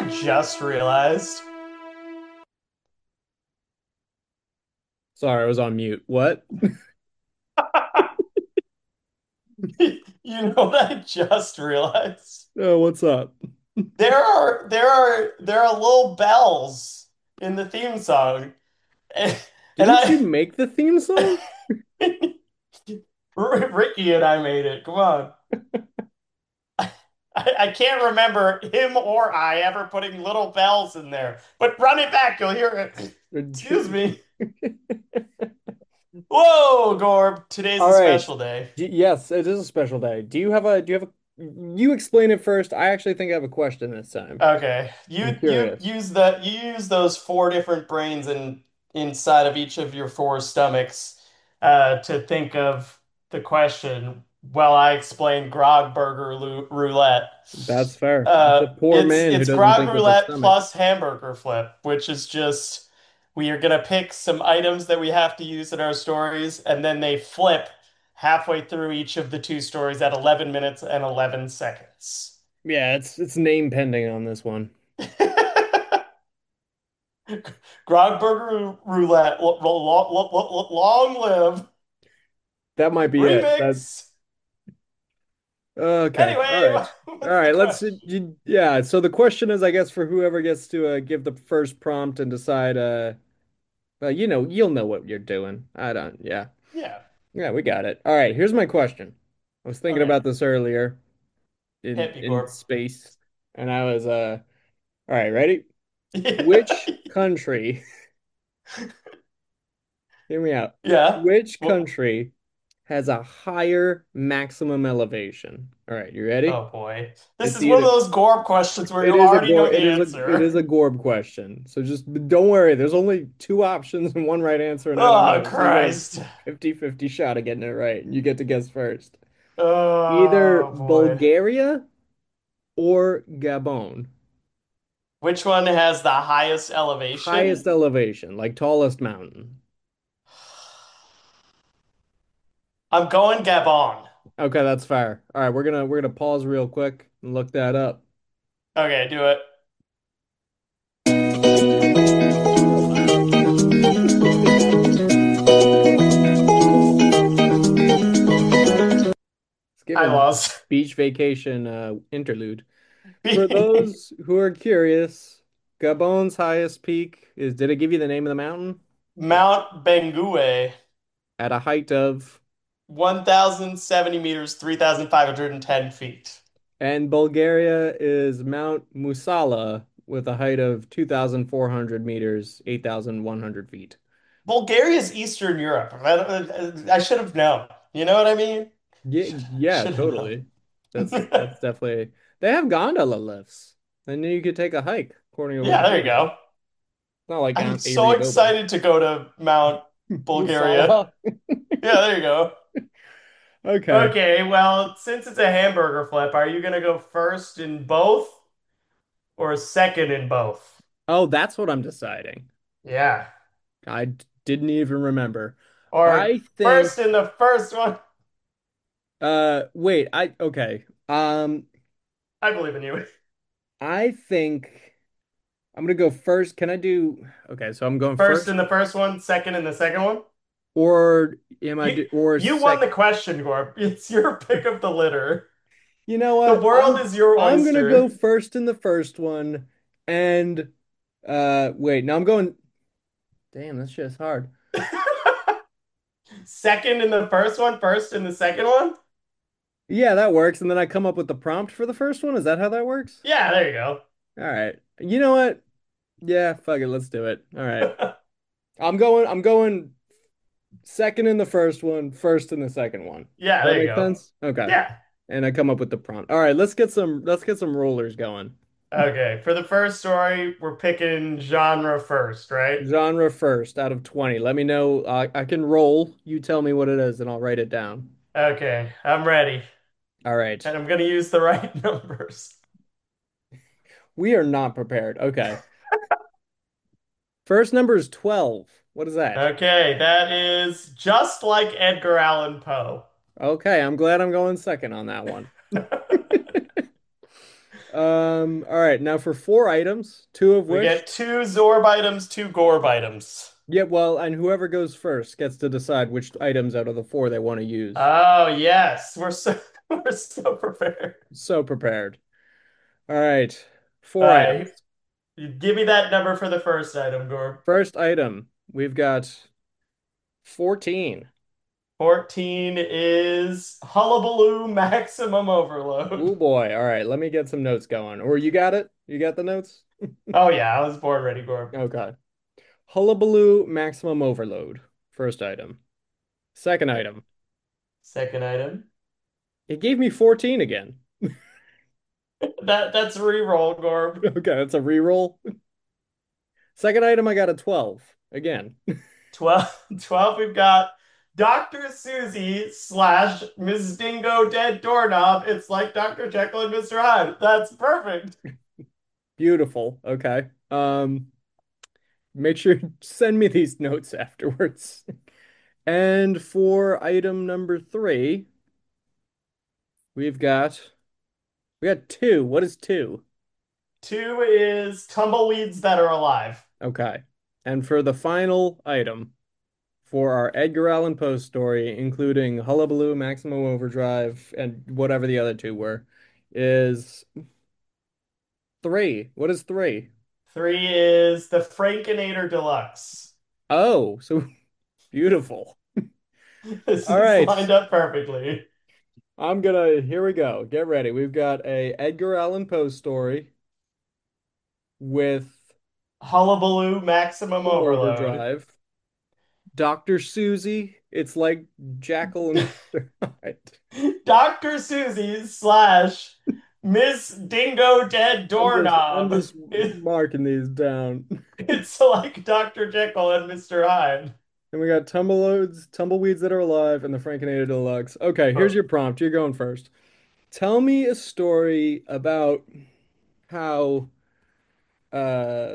I just realized? Sorry, I was on mute. What? You know what I just realized? Oh, what's up? There are little bells in the theme song. And, and Didn't you make the theme song? Ricky and I made it. Come on. I can't remember him or I ever putting little bells in there. But run it back, you'll hear it. Excuse me. Whoa, Gorb. Today's All a right. special day. Yes, it is a special day. You explain it first. I actually think I have a question this time. Okay. I'm You curious. use that you use those four different brains inside of each of your four stomachs to think of the question while I explain Grog Burger Roulette. That's fair. It's a poor It's man who it's doesn't Grog think with his Roulette stomach. plus Hamburger Flip, which is just we are gonna pick some items that we have to use in our stories, and then they flip halfway through each of the two stories at 11 minutes and 11 seconds. Yeah, it's name pending on this one. Grogburger Roulette, long live That might be it. That remix. okay. All Anyway, right. All what's the right. question? Yeah. So the question is, I guess, for whoever gets to give the first prompt and decide. Well, you'll know what you're doing. I don't. Yeah. Yeah. Yeah, we got it. All right. Here's my question. I was thinking Okay. about this earlier in Hit me, in Gorb. space, and I was All right. Ready? Yeah. Which country? Hear me out. Yeah. Which Well, country has a higher maximum elevation? All right. You ready? oh boy. This It's is one of either those Gorb questions where It you is a already know gore. the It answer. is a Gorb question. So just don't worry. There's only two options and one right answer, and I don't Oh, know. So you got a Christ. 50-50 shot of getting it right. And you get to guess first. Either Oh boy. Bulgaria or Gabon. Which one has the highest Highest elevation? elevation, like tallest mountain. I'm going Gabon. Okay, that's fair. All right, we're gonna pause real quick and look that up. Okay, do it. Oh wow. Let's give I a lost. beach vacation interlude. For those who are curious, Gabon's highest peak is, did it give you the name of the mountain? Mount Bengue. At a height of, 1,070 meters, 3,510 feet. and Bulgaria is Mount Musala with a height of 2,400 meters, 8,100 feet. Bulgaria is Eastern Europe. I should have known. You know what I mean? Yeah, yeah, Should have known. totally. That's definitely, they have gondola lifts. I knew you could take a hike, according to Yeah, there you Wikipedia. It's go. not like I'm Mount so Aryababa. excited to go to Mount Bulgaria. Musala. Yeah, there you go. Okay. Okay, well, since it's a hamburger flip, are you gonna go first in both or second in both? Oh, that's what I'm deciding. Yeah. Didn't even remember. Or I think first in the first one. wait, I okay. I believe in you. I think I'm gonna go first. Can I do okay, so I'm going First first in the first one, second in the second one. or am I You do or you won sec the question, Gorp. It's your pick of the litter. You know The what? world is your I'm gonna go oyster. first in the first one and wait, no, I'm going damn, this shit's hard. Second in the first one, first in the second one. Yeah, that works. And then I come up with the prompt for the first one. Is that how that works? Yeah, there you go. All right. You know what? Yeah, fuck it, let's do it. All right. I'm going second in the first one, first in the second one. Yeah, Does that there you make go. sense? Okay. Yeah. And I come up with the prompt. All right, let's get some rollers going. Okay. For the first story, we're picking genre first, right? Genre first out of 20. Let me know. I can roll. You tell me what it is and I'll write it down. Okay, I'm ready. All right. And I'm gonna use the right numbers. We are not prepared. Okay. First number is 12. What is that? Okay, that is just like Edgar Allan Poe. Okay, I'm glad I'm going second on that one. All right, now for four items, two of We which, get two Zorb items, two Gorb items. yeah, well, and whoever goes first gets to decide which items out of the four they want to use. Oh, yes. We're so prepared. So prepared. All right, All four right. items. Give me that number for the first item, Gorb. First item, we've got 14. 14 is Hullabaloo Maximum Oh Overload. boy. All right, let me get some notes going. Or you got it? You got the notes? Oh, yeah, I was born ready, Gorb. Okay. Hullabaloo Maximum Overload. First item. Second item. Second item. It gave me 14 again. That's reroll, Gorb. Okay, that's a reroll. Second item, I got a 12 again. 12, we've got Dr. Susie slash Ms. Dingo Dead Doorknob. It's like Dr. Jekyll and Mr. Hyde. That's perfect. Beautiful. Okay. Make sure you send me these notes afterwards. And for item number three, we've got we got two. What is two? Two is Tumbleweeds That Are Alive. Okay. And for the final item for our Edgar Allan Poe story, including Hullabaloo, Maximum Overdrive, and whatever the other two were, is three. What is three? Three is the Frankinator Deluxe. Oh, so beautiful. This All is right. lined up perfectly. Here we go. Get ready. We've got a Edgar Allan Poe story with Hullabaloo Maximum Maximum Overload. Overdrive. Dr. Susie. It's like Jackal and Mr. Hyde. Dr. Susie slash Miss Dingo Dead I'm Doorknob. just marking these down. It's like Dr. Jekyll and Mr. Hyde. And we got tumbleweeds that are alive, and the Frankinator Deluxe. Okay, here's your prompt. You're going first. Tell me a story about how uh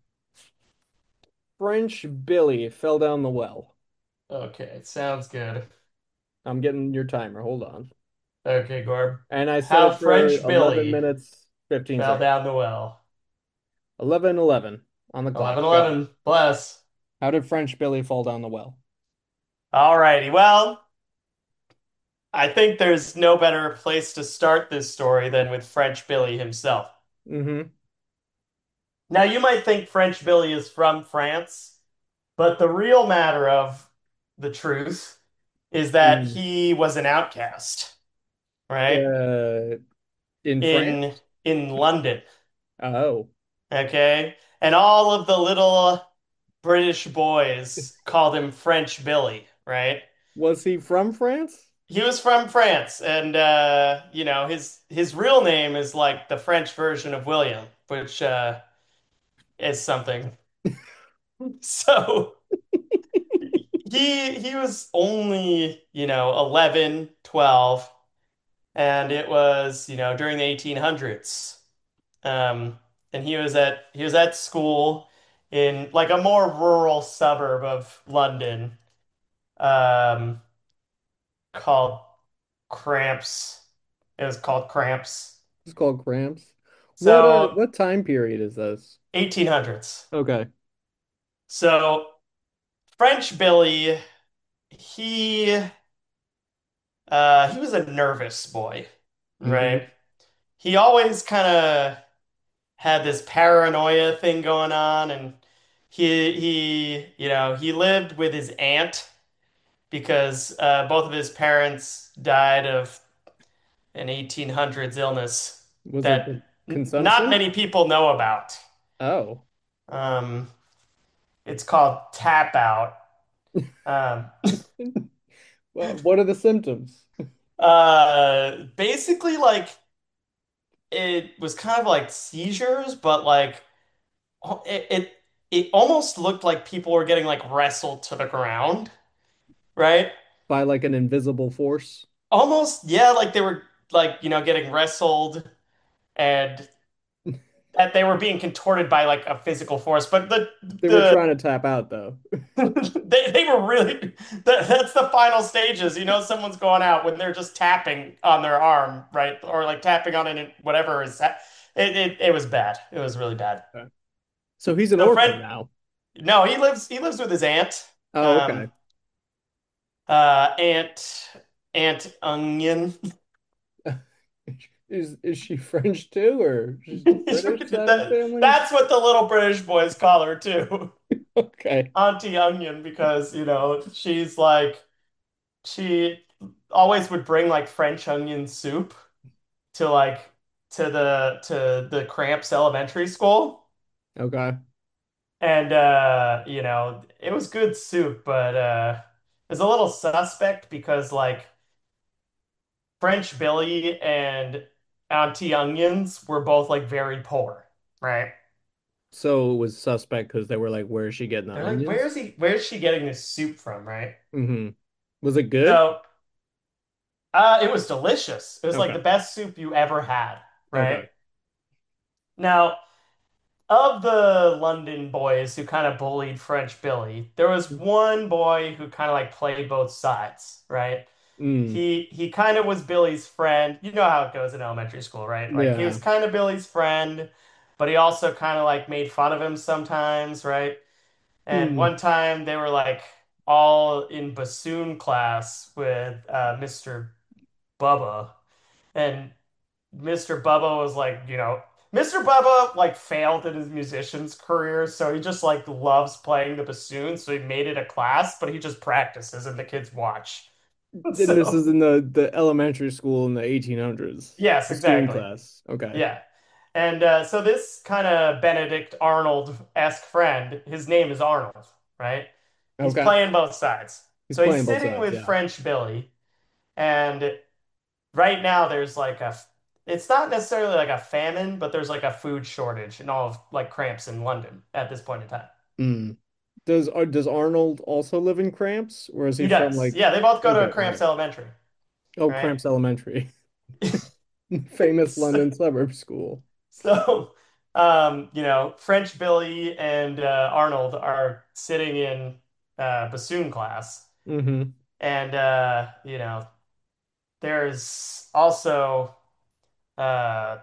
French Billy fell down the well. Okay, sounds good. I'm getting your timer. Hold on. Okay, Gorb. And I set How it for French 11 Billy minutes, 15 fell seconds. down the well. 11:11 on the clock. 11, Go. 11. Bless. How did French Billy fall down the well? Alrighty, well, I think there's no better place to start this story than with French Billy himself. Mm-hmm. Now, you might think French Billy is from France, but the real matter of the truth is that Mm. he was an outcast, right? Uh, in In France? in London, Oh. okay? And all of the little British boys called him French Billy, right? Was he from France? He was from France, and his real name is like the French version of William, which is something. So he was only, 11, 12, and it was, during the 1800s. Um, and he was at school in like a more rural suburb of London, um, called Cramps. It was called Cramps. It's called Cramps. So What time period is this? 1800s. Okay. So French Billy, he he was a nervous boy, Mm-hmm. right? He always kind of had this paranoia thing going on, and he lived with his aunt because both of his parents died of an 1800s illness Was it that the not consumption? many people know about. Oh. Um, it's called tap out. Um, Well, what are the symptoms? basically, like it was kind of like seizures, but like it almost looked like people were getting like wrestled to the ground, right? By like an invisible force? Almost, yeah, like they were like, getting wrestled and that they were being contorted by like a physical force. But the They were the trying to tap out though. they were really that's the final stages. Someone's going out when they're just tapping on their arm, right? Or like tapping on it, whatever is that. It was bad. It was really bad. Okay. So he's an So orphan Fred, now. no, he lives with his aunt. Oh, okay. Um, Aunt Onion. Is she French too, or she's the British side of the That, family? that's what the little British boys call her too. Okay. Auntie Onion, because she's like she always would bring like French onion soup to like to the Cramps Elementary School. Okay. And it was good soup, but it was a little suspect because like French Billy and Auntie Onions were both like very poor, right? So it was suspect because they were like, where is she getting the They're like, onions? where's she getting this soup from, right? Hmm. Was it good? So it was delicious. It was like Okay. the best soup you ever had, right? Okay. Now, of the London boys who kind of bullied French Billy, there was one boy who kind of like played both sides, right? Mm. He kind of was Billy's friend. You know how it goes in elementary school, right? Like he was Yeah. kind of Billy's friend, but he also kind of like made fun of him sometimes, right? And Mm. one time they were like all in bassoon class with Mr. Bubba, and Mr. Bubba was like, Mr. Bubba like failed in his musician's career, so he just like loves playing the bassoon, so he made it a class, but he just practices and the kids watch. And this So, is in the elementary school in the 1800s. yes, Bassoon exactly. class. Okay. Yeah. And so this kind of Benedict Arnold-esque friend, his name is Arnold, right? He's Okay. playing both sides. He's So he's playing both sitting sides. with Yeah. French Billy, and right now there's like it's not necessarily like a famine, but there's like a food shortage in all of like Cramps in London at this point in time. Mm. Does Arnold also live in Cramps, or is he He from does. like Yeah, they both go okay, to okay. Cramps Elementary, Oh, right? Cramps Elementary. Famous So, London suburb school. so French Billy and Arnold are sitting in bassoon class, Hmm. and there's also uh,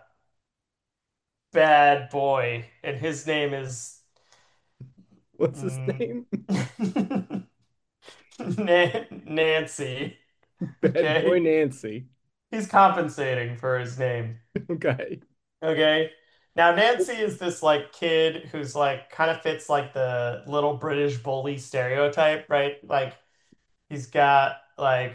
bad boy, and his name is What's his mm, name? Nancy. Bad Boy Okay, Nancy. he's compensating for his name. Okay. Okay. Now Nancy is this like kid who's like kind of fits like the little British bully stereotype, right? Like he's got like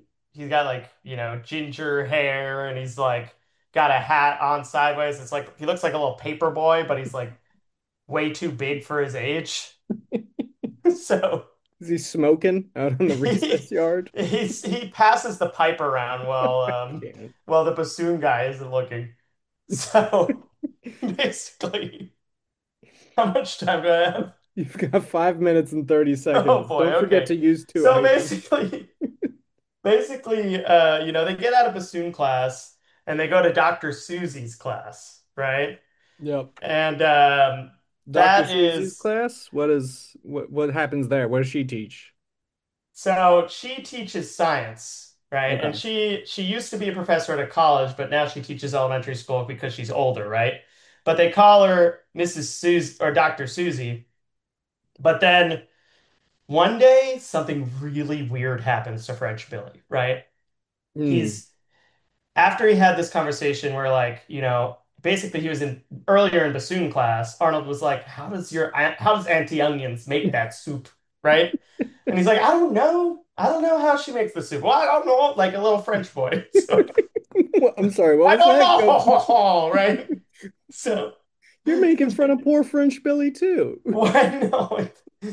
ginger hair, and he's like got a hat on sideways. It's like he looks like a little paper boy, but he's like way too big for his age. So Is he smoking out on the he recess yard? he passes the pipe around Can't. while the bassoon guy isn't looking. So basically, how much time do I have? You've got 5 minutes and 30 Oh seconds. boy, Don't forget okay. to use two So items. basically, they get out of bassoon class and they go to Dr. Susie's class, right? Yep. And Dr. that Susie's is class? What happens there? What does she teach? so she teaches science, right? And Okay. she used to be a professor at a college, but now she teaches elementary school because she's older, right? But they call her Mrs. Susie or Dr. Susie. But then one day, something really weird happens to French Billy, right? Hmm. He's After he had this conversation where basically he was in earlier in bassoon class, Arnold was like, how does Auntie Onions make that soup? Right? And he's like, I don't know. I don't know how she makes the soup. Well, I don't know, like a little French boy. So I'm sorry, what I was don't that? Go. know, right? So You're making fun of poor French Billy too. why no?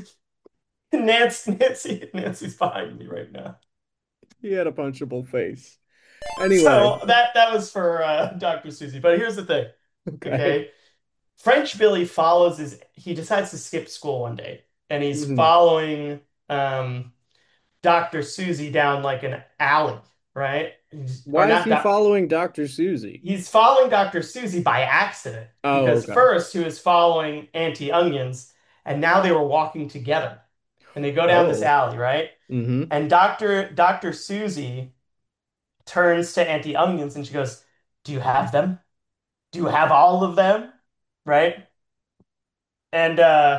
Nancy's behind me right now. He had a punchable face. Anyway, So that was for Dr. Susie. But here's the thing, okay. okay? French Billy he decides to skip school one day, and he's Mhm. following Dr. Susie down like an alley, right? Or Why is not he doc following Dr. Susie? He's following Dr. Susie by accident Oh, because okay. first he was following Auntie Onions, and now they were walking together, and they go down this Oh. alley, right? Mm-hmm. And Dr. Susie turns to Auntie Onions and she goes, "Do you have them?" do you have all of them? Right? And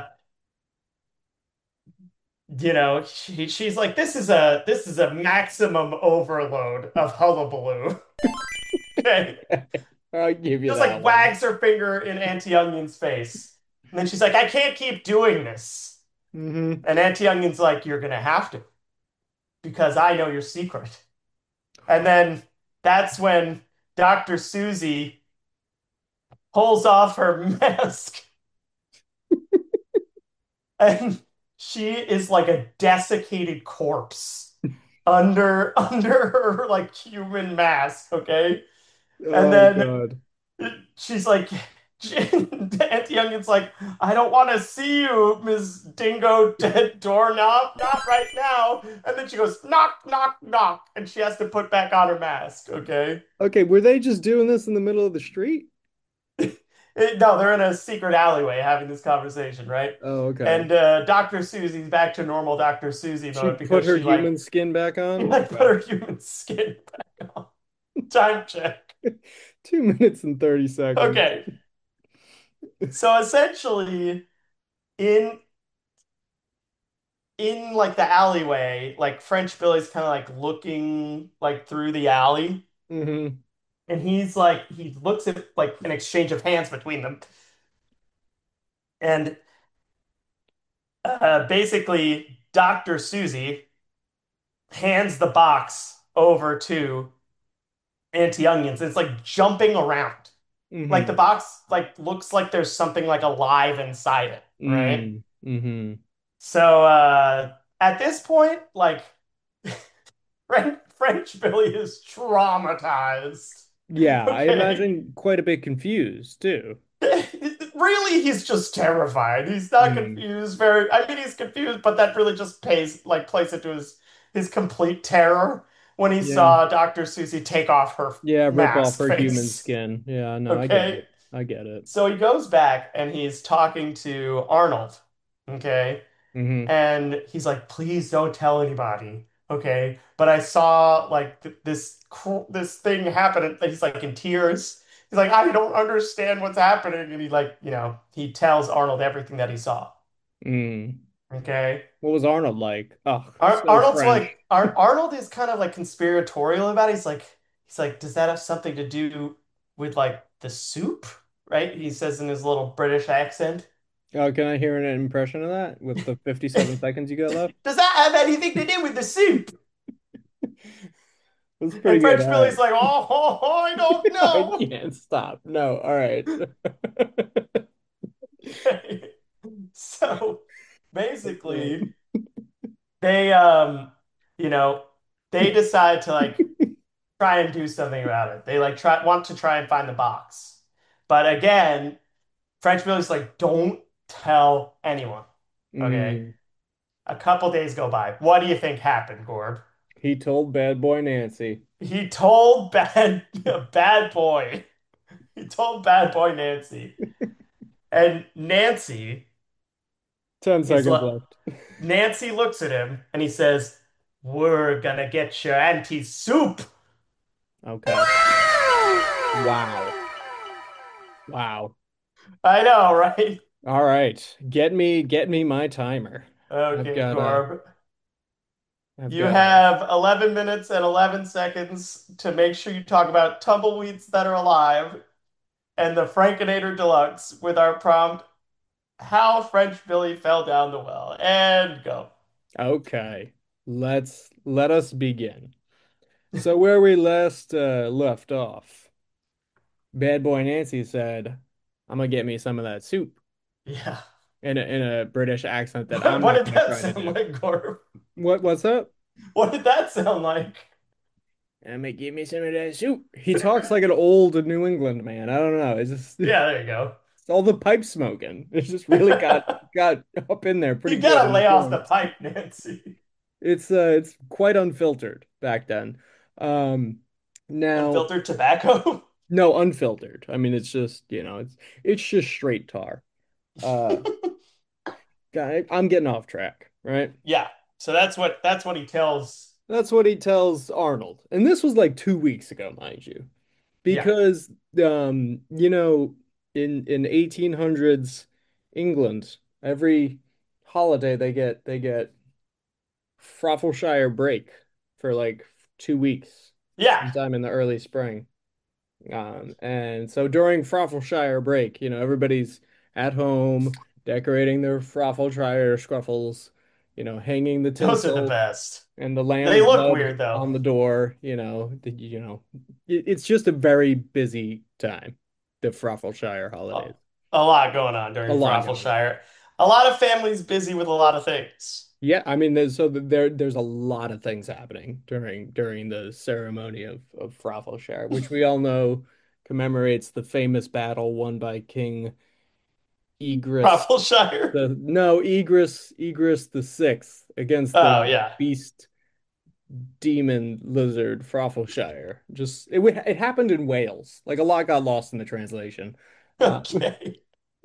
she's like, this is a maximum overload of hullabaloo. Okay. I'll give you Just that like one. wags her finger in Auntie Onion's face. And then she's like, I can't keep doing this. Hmm. And Auntie Onion's like, you're gonna have to, because I know your secret. And then that's when Dr. Susie pulls off her mask and she is like a desiccated corpse under her like human mask, okay? And Oh then God. she's like, Auntie Onion's like, I don't want to see you, Miss Dingo Dead Doorknob, not right now. And then she goes, knock, knock, knock, and she has to put back on her mask, okay? Okay, were they just doing this in the middle of the street? No, they're in a secret alleyway having this conversation, right? Oh, okay. And Dr. Susie's back to normal Dr. Susie She mode put because her she like human skin back she on? like put Okay. her human skin back on. Time check. 2 minutes and 30 seconds. Okay. So essentially in in like the alleyway, like French Billy's kind of like looking like through the alley, Hmm. and he's like he looks at like an exchange of hands between them, and basically Dr. Susie hands the box over to Auntie Onions. It's like jumping around. Like the Hmm. box like looks like there's something like alive inside it, right? Mm. Hmm. So at this point, like French Billy is traumatized. Yeah, I Okay. imagine quite a bit confused too. Really, he's just terrified. He's not Mm. confused very. I mean, he's confused, but that really just plays into his complete terror when he Yeah. saw Dr. Susie take off her Yeah, rip off mask her human face. skin. Yeah, no, I get Okay. it. I get it. So he goes back and he's talking to Arnold. Okay. Hmm. And he's like, please don't tell anybody. Okay. But I saw like this thing happen. And he's like in tears. He's like, I don't understand what's happening. And he like, he tells Arnold everything that he saw. Mm. Okay. What was Arnold like? Oh, so Arnold's French. like Arnold is kind of like conspiratorial about it. He's like, does that have something to do with like the soup? Right? He says in his little British accent. Oh, can I hear an impression of that with the 57 seconds you got left? Does that have anything to do with the soup? That's pretty And good. French All Billy's right. like, I don't I know. can't stop. No. All right. Okay. So basically, Okay. they you know, they decide to like try and do something about it. They like try and find the box. But again, French Billy's like, don't tell anyone. Okay. Mm. A couple days go by. What do you think happened, Gorb? He told bad boy Nancy. He told bad boy. He told bad boy Nancy. And 10 is seconds like left. Nancy looks at him and he says, we're gonna get your auntie soup. Okay. Wow. Wow. I know, right? All right. Get me my timer. I've Okay, got Corb. I've You got have 11 minutes and 11 seconds to make sure you talk about tumbleweeds that are alive and the Frankinator Deluxe with our prompt, How French Billy Fell Down the Well. And go. okay. Let us begin. So where we last left off, Bad Boy Nancy said, "I'm gonna get me some of that soup," Yeah. in a British accent that What, I'm what not did gonna that try to sound do. like, Corb? What's up? What did that sound like? I'm gonna give me some of that soup. He talks like an old New England man. I don't know. It's just Yeah, there you go. it's all the pipe smoking. It's just really got up in there pretty You good gotta in the lay off the joints. pipe, Nancy. It's quite unfiltered back then. Um now Unfiltered tobacco? no unfiltered. I mean it's just, it's just straight tar. Uh I'm getting off track, right? Yeah. So that's what he tells. That's what he tells Arnold. And this was like 2 weeks ago, mind you. Yeah. because you know, in 1800s England, every holiday they get Froffleshire break for like 2 weeks, Yeah. sometime in the early spring. And so during Froffleshire break, everybody's at home decorating their Froffleshire scruffles, hanging the Those are the tinsel best. and the They lamb's look blood weird though. on the door, it's just a very busy time, the Froffleshire A, holidays. a lot going on A during lot going on. Froffleshire. A lot of families busy with a lot of things. Yeah, I mean, there's a lot of things happening during the ceremony of Froffleshire, which we all know commemorates the famous battle won by King Egris Froffleshire. the no Egris the sixth against Oh the yeah. beast demon lizard Froffleshire. It happened in Wales. Like a lot got lost in the translation. Uh, Okay.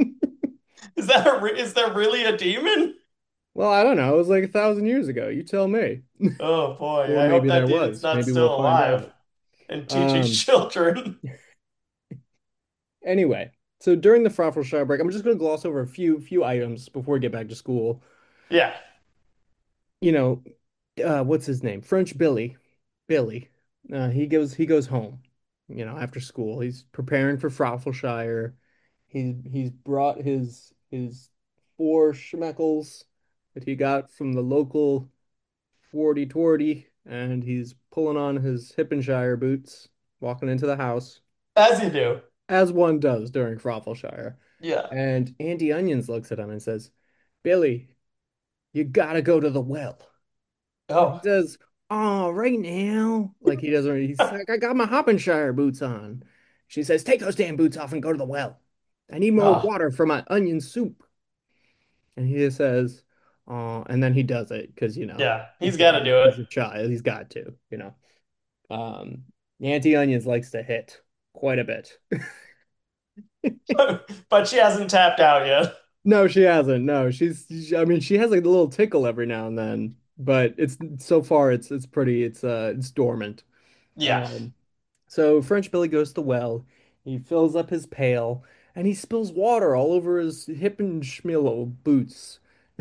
Is there really a demon? well, I don't know. It was like 1,000 years ago. You tell me. Oh boy, Or I hope maybe that there demon's was. not Maybe we'll still find alive out. and teaching Um, children. anyway, so during the Froffleshire break, I'm just going to gloss over a few items before we get back to school. Yeah, You know, what's his name? French Billy. Billy. He goes home, after school. He's preparing for Froffleshire. He's brought his four schmeckles that he got from the local 40-20, and he's pulling on his Hippenshire boots, walking into the house, as you do. as one does during Froffleshire. Yeah. And Auntie Onions looks at him and says, "Billy, you gotta go to the well." He Oh, says, "Oh, right now." Like he doesn't, he's like, "I got my Hoppenshire boots on." She says, "Take those damn boots off and go to the well. I need more oh, water for my onion soup." And he just says, "Oh," and then he does it because, yeah. He's he's got to do it. he's a child. He's got to. Um, Auntie Onions likes to hit quite a bit. But she hasn't tapped out yet. No, she hasn't. No, I mean, she has like a little tickle every now and then, but it's so far it's dormant. Yeah. Um, So French Billy goes to the well. He fills up his pail and he spills water all over his hip and schmillo boots.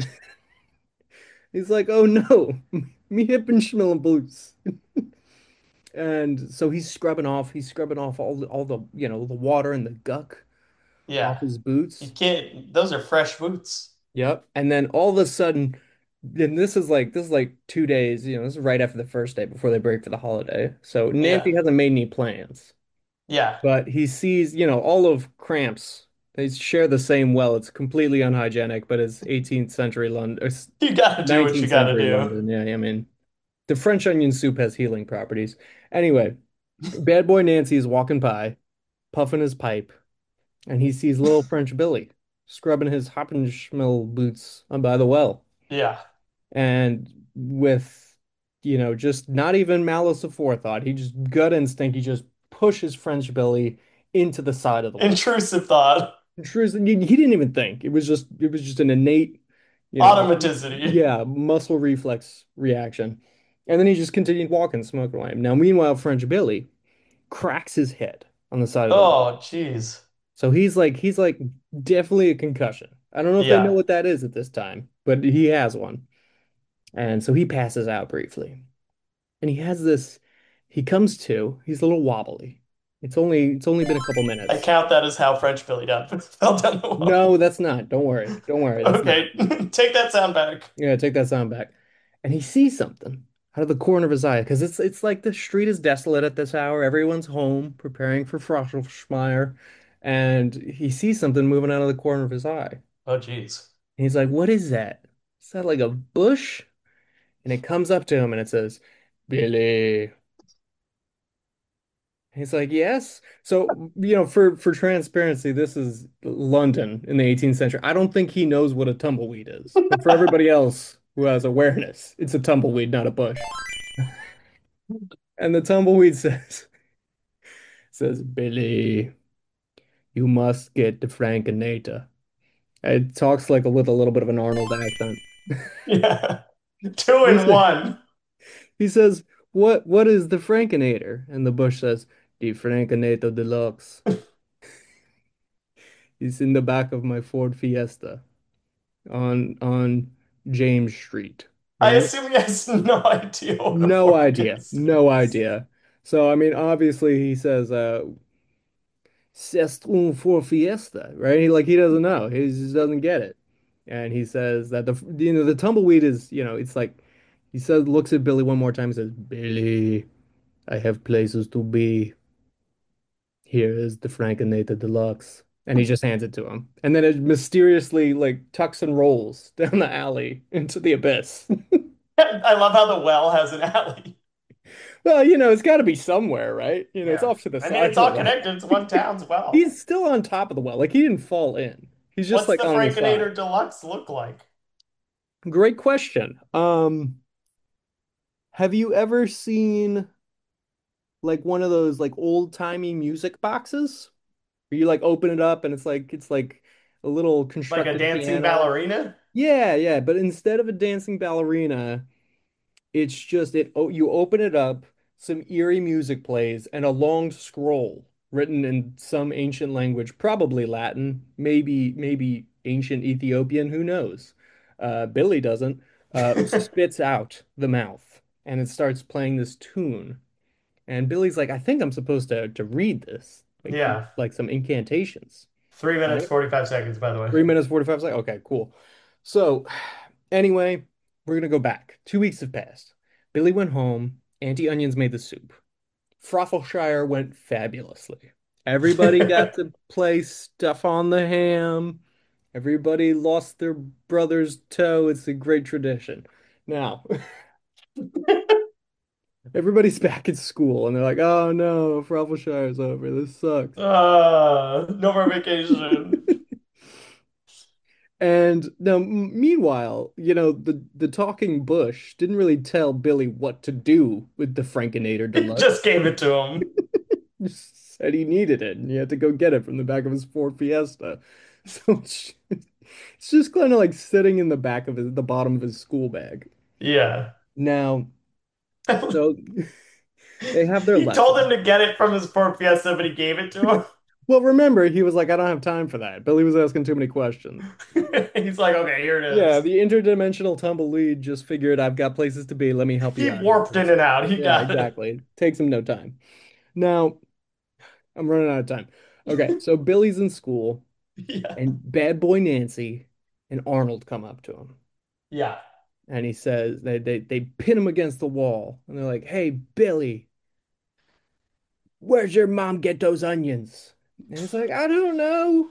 He's like, "Oh no, me hip and schmillo boots." And so he's scrubbing off all the water and the guck Yeah. off his You boots. can't, those are fresh boots. Yep. And then all of a sudden, and this is like 2 days, this is right after the first day before they break for the holiday. So Yeah. Nancy hasn't made any plans. Yeah. But he sees, all of Cramps. They share the same well. It's completely unhygienic, but it's 18th century London, or You got to do what you 19th got to century do. London. Yeah, I mean, the French onion soup has healing properties. Anyway, bad boy Nancy is walking by, puffing his pipe, and he sees little French Billy scrubbing his Hoppenschmill boots by the well. Yeah. And with, just not even malice of forethought, he just gut instinct, he just pushes French Billy into the side of the well. Intrusive thought. He didn't even think. It was just an innate, Automaticity. yeah, muscle reflex reaction. And then he just continued walking, smoking away. Now, meanwhile, French Billy cracks his head on the side of the well. Oh, jeez. So he's like definitely a concussion. I don't know if they know Yeah. what that is at this time, but he has one. And so he passes out briefly. And he comes to, he's a little wobbly. It's only been a couple I minutes. count that as how French Billy done fell down the well. No, that's not. Don't worry. Don't worry. That's not. Okay. Take that sound back. Yeah, take that sound back. And he sees something out of the corner of his eye because it's like the street is desolate at this hour. Everyone's home preparing for Frostelschmeier, and he sees something moving out of the corner of his eye. Oh, jeez. And he's like, "What is that? Is that like a bush?" And it comes up to him and it says, "Billy." He's like, "Yes." So, for transparency, this is London in the 18th century. I don't think he knows what a tumbleweed is. But for everybody else who has awareness, it's a tumbleweed, not a bush. And the tumbleweed says, "Billy, you must get the Frankenator." It talks like with a little bit of an Arnold accent. Yeah. Two He and says, one. he says, "What is the Frankenator?" And the bush says, The Frankenator Deluxe. It's in the back of my Ford Fiesta on James Street, I right? assume he has no idea what a No Ford idea. Fiesta No is. idea. So I mean, obviously he says, "C'est un Ford Fiesta," right? He doesn't know. He just doesn't get it. And he says that the tumbleweed is, it's like he says, looks at Billy one more time and says, "Billy, I have places to be. Here is the Frankenator Deluxe." And he just hands it to him. And then it mysteriously like tucks and rolls down the alley into the abyss. I love how the well has an alley. Well, it's got to be somewhere, right? It's Yeah. off to the I mean, side it's of the all well. connected. It's one town's well. He's still on top of the well. Like he didn't fall in. He's just What's like the on the Frankinator side. Deluxe look like? Great question. Have you ever seen like one of those like old-timey music boxes? Where you like open it up and it's like a little Like a constructed dancing piano. ballerina? Yeah, yeah, but instead of a dancing ballerina, it's just you open it up, some eerie music plays, and a long scroll written in some ancient language, probably Latin, maybe ancient Ethiopian, who knows? Billy doesn't. Spits out the mouth, and it starts playing this tune. And Billy's like, I think I'm supposed to read this, Yeah. like some incantations, 3 minutes, right? 45 seconds, by the way. 3 minutes, 45 seconds. Okay, cool. So, anyway, we're gonna go back. 2 weeks have passed. Billy went home. Auntie Onions made the soup. Froffleshire went fabulously. Everybody got to play stuff on the ham. Everybody lost their brother's toe. It's a great tradition. Now, everybody's back at school and they're like, oh no, Froffleshire's over. This sucks. No more vacation. And now, meanwhile, the talking bush didn't really tell Billy what to do with the Frankinator It just Deluxe. gave it to him. Just said he needed it, and he had to go get it from the back of his Ford Fiesta. So it's just kind of like sitting in the back of the bottom of his school bag. Yeah. Now, so they have their He told him lesson. to get it from his Ford Fiesta, but he gave it to Well, remember, he was like, I don't have time for that. Billy was asking too many questions. him. He's like, okay, here it Yeah, is. the interdimensional tumbleweed just figured I've got places to be. Let me help you He out here, warped in and person. out. He Yeah, got it. exactly. Takes him no time. Now, I'm running out of time. Okay, so Billy's in school, Yeah. and bad boy Nancy and Arnold come up to him. Yeah. And he says they pin him against the wall. And they're like, hey, Billy, where's your mom get those onions? And he's like, I don't know.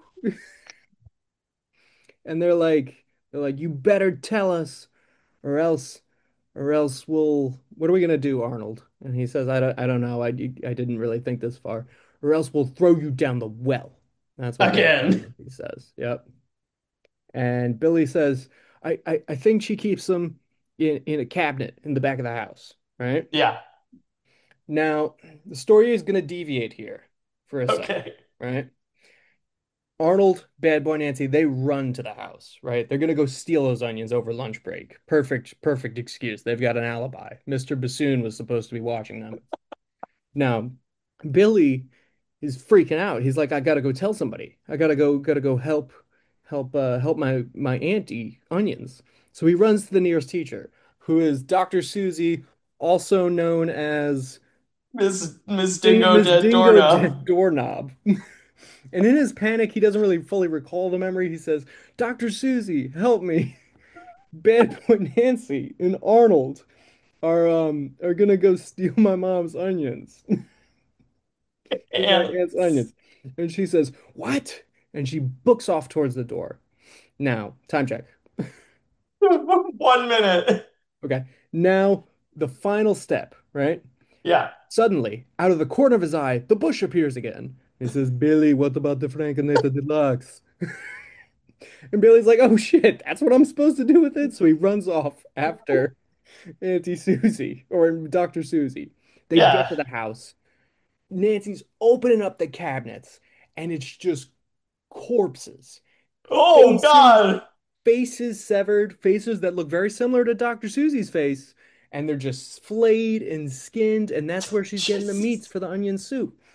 And they're like, you better tell us or else what are we gonna do, Arnold? And he says, I don't know. I didn't really think this far. Or else we'll throw you down the well. That's what Again. Nancy says. Yep. And Billy says, I think she keeps them in a cabinet in the back of the house, right? Yeah. Now, the story is gonna deviate here for a second, Okay. right? Arnold, Bad Boy Nancy, they run to the house, right? They're gonna go steal those onions over lunch break. Perfect, perfect excuse. They've got an alibi. Mr. Bassoon was supposed to be watching them. Now, Billy is freaking out. He's like, I gotta go tell somebody. I gotta go help my auntie onions. So he runs to the nearest teacher, who is Dr. Susie, also known as Miss Dingo Miss Dead Dingo Doorknob. Doorknob. And in his panic, he doesn't really fully recall the memory. He says, Dr. Susie, help me. Bad Boy Nancy and Arnold are gonna go steal my mom's onions. Or my And aunt's onions. And she says, what? And she books off towards the door. Now, time check. 1 minute. Okay. Now, the final step, right? Yeah. Suddenly, out of the corner of his eye, the bush appears again. He says, Billy, what about the Frankenetta Deluxe? And Billy's like, oh shit, that's what I'm supposed to do with it. So he runs off after Auntie Susie or Dr. Susie. They get Yeah. to the house. Nancy's opening up the cabinets, and it's just corpses, Oh faces, God. faces severed, faces that look very similar to Dr. Susie's face, and they're just flayed and skinned, and that's where she's getting the meats Jesus. for the onion soup.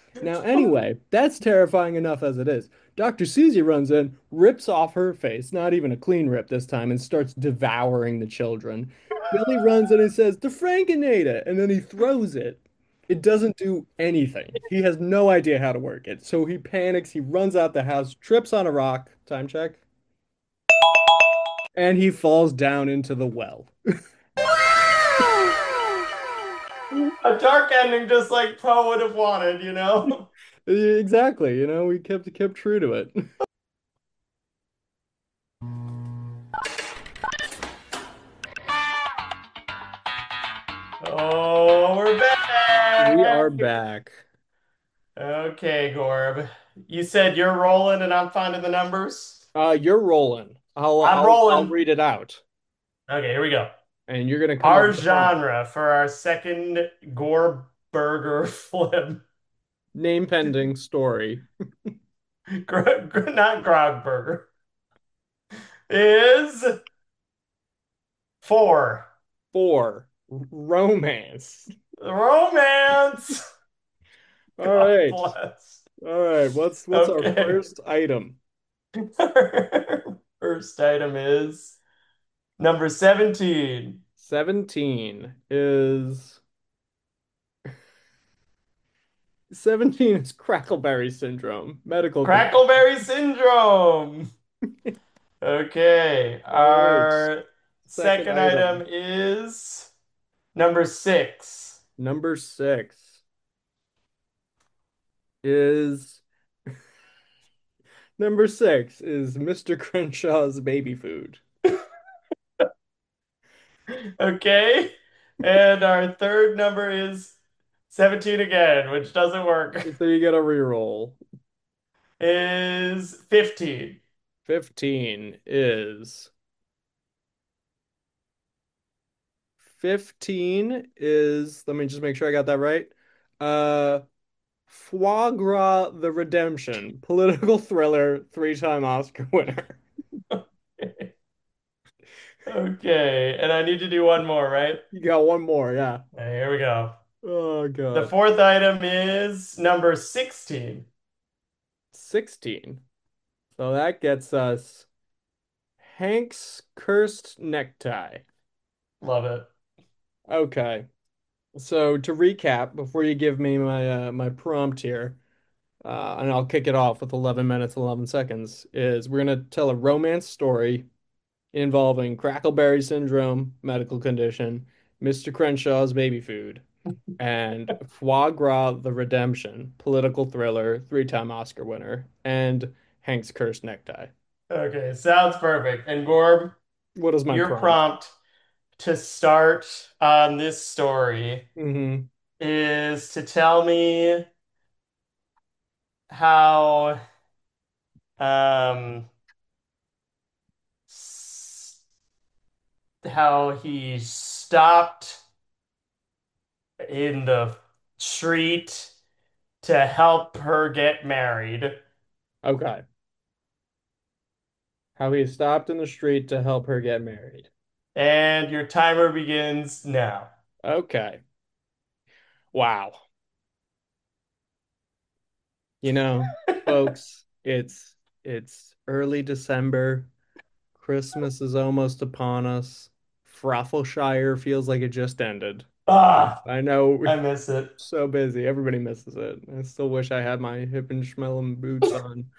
Now, anyway, that's terrifying enough as it is. Dr. Susie runs in, rips off her face, not even a clean rip this time, and starts devouring the children. Billy runs in and says, "The Frankenator," and then he throws it. It doesn't do anything. He has no idea how to work it. So he panics, he runs out the house, trips on a rock, time check, and he falls down into the well. A dark ending just like Poe would have wanted, you know? Exactly, we kept true to it. Oh, we're We are back. back. Okay, Gorb. You said you're rolling and I'm finding the numbers. You're rolling. I'm I'll rolling. read it out, Okay, here we go. and you're gonna come up Our with a prompt. genre for our second Gorb burger flip. Name pending story. Not Grog burger. Is four. Four. Romance. Romance. All God right. bless. All right. What's our Okay. first item? First item is number 17. 17 is Crackleberry syndrome, medical condition. Crackleberry syndrome. Okay. All right. Our Second second item. item is number 6. Number 6 is number 6 is Mr. Crenshaw's baby food. Okay. And our third number is 17 again, which doesn't work. So you get a reroll. Is 15. 15 is 15 is, let me just make sure I got that right. Uh Foie Gras The Redemption, political thriller, three-time Oscar winner. Okay. And I need to do one more, right? You got one more, yeah. Okay, here we go. Oh The God. fourth item is number 16. 16. So that gets us Hank's Cursed Necktie. Love it. Okay. So to recap, before you give me my prompt here, and I'll kick it off with 11 minutes, 11 seconds, is we're gonna tell a romance story involving Crackleberry syndrome, medical condition, Mr. Crenshaw's baby food, and Foie Gras The Redemption, political thriller, three-time Oscar winner, and Hank's Cursed Necktie. Okay, sounds perfect. And Gorb, What is my your prompt? prompt to start on this story Hmm. is to tell me how um s- how he stopped in the street to help her get married. Okay. How he stopped in the street to help her get married. And your timer begins now. Okay. Wow. You know, folks, it's early December. Christmas is almost upon us. Froffleshire feels like it just ended. Ah, I know we're I miss it. so busy. Everybody misses it. I still wish I had my hip and schmellum boots on.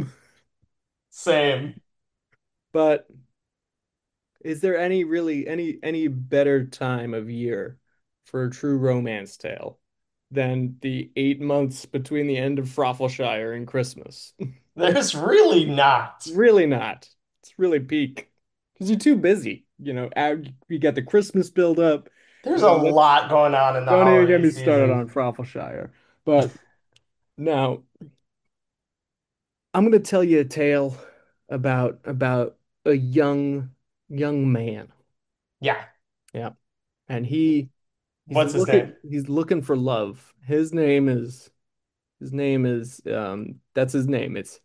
Same. But is there any better time of year for a true romance tale than the 8 months between the end of Froffleshire and Christmas? There's really not. Really not. It's really peak because you're too busy. You got the Christmas build up. There's a Let's lot going on in the don't even get holiday me started season. on Froffleshire. But now I'm gonna tell you a tale about a young man. Yeah. Yeah, and he's What's his name? looking for love. His name is that's his name. It's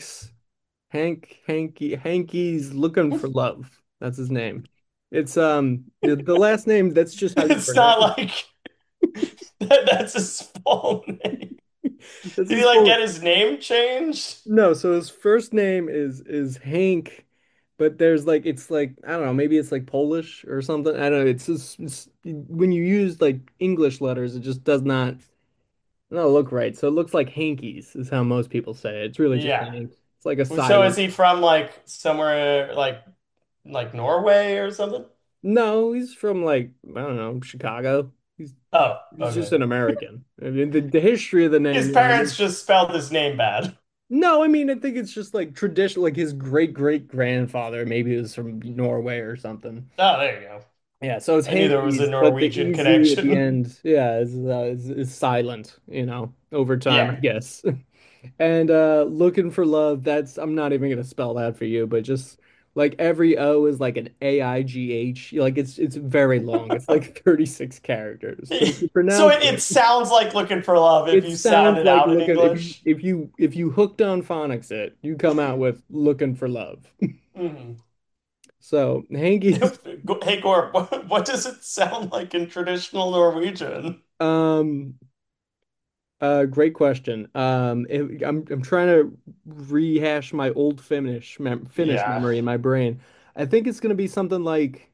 Hanky's looking for love. That's his name. It's the last name, that's just how you It's pronounce not like that's his full name. This Did he is like full. get his name changed? No, so his first name is Hank, but there's like it's like I don't know, maybe it's like Polish or something. I don't know. It's just when you use like English letters, it just does not look right. So it looks like Hankies is how most people say it. It's really just Yeah. Hank. It's like a So is silent. he from like somewhere like Norway or something? No, he's from like I don't know, Chicago. He's Oh, he's just okay. an American. I mean, the history of the His name, parents just spelled his name bad. no, I mean, I think it's just like tradition, like his great great grandfather maybe was from Norway or something. Oh, there you go. Yeah, so it's I knew there was a Hankies, but the Norwegian easy at the connection. end, yeah, is silent, over time, I Yeah. guess. And looking for love, that's I'm not even gonna spell that for you, but just like every O is like an AIGH. Like it's very long. It's like 36 characters. But if you So pronounce it it, sounds like looking for love if it you sound sounds it like out in looking English. if you hooked on phonics it, you come out with looking for love. Mhm. So Hankies, Hey, Gorp, what does it sound like in traditional Norwegian? um great question. I'm trying to rehash my old Finnish Yeah. memory in my brain. I think it's gonna be something like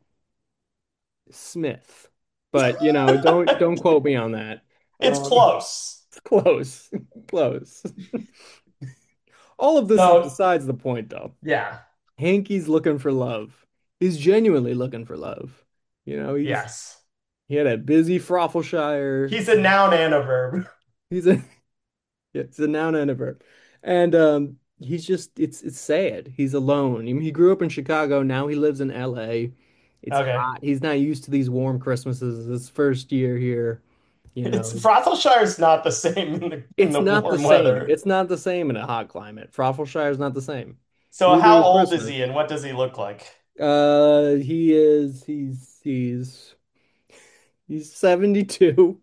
Smith, but don't quote me on that. It's Um, close. it's close, close. All of this is So, besides the point, though. yeah. Hankey's looking for love. He's genuinely looking for love. Yes. He had a busy Froffleshire. He's a noun and a verb. He's a Yeah, it's a noun and a verb. And he's just it's sad. He's alone. I mean, he grew up in Chicago, now he lives in LA. It's Okay. hot. He's not used to these warm Christmases. His first year here, you It's know. Frothleshire's not the same in It's the not the warm same. weather. It's not the same in a hot climate. Froffleshire is not the same. So Neither how is old is Christmas. he and what does he look like? He's 72